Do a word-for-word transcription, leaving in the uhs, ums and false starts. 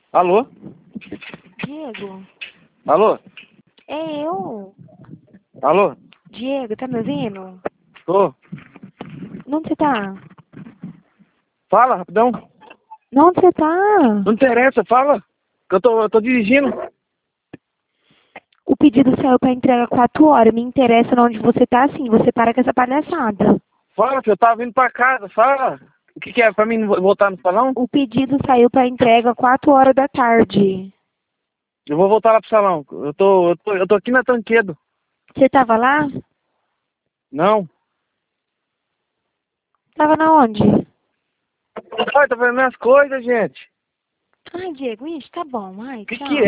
Alô? Diego? Alô? É eu. Alô? Diego, tá me ouvindo? Tô. Onde você tá? Fala, rapidão. Onde você tá? Não interessa, fala. Que eu tô, eu tô dirigindo. O pedido saiu pra entrega às quatro horas. Me interessa onde você tá, assim. Você para com essa palhaçada. Fala, que eu tava vindo pra casa, fala. O que que é, pra mim não voltar no salão? O pedido saiu pra entrega às quatro horas da tarde. Eu vou voltar lá pro salão. Eu tô, eu tô, eu tô aqui na Tanquedo. Você tava lá? Não. Tava na onde? Ai, tô fazendo minhas coisas, gente. Ai, Diego, isso, tá bom. Ai, O que tchau. que é?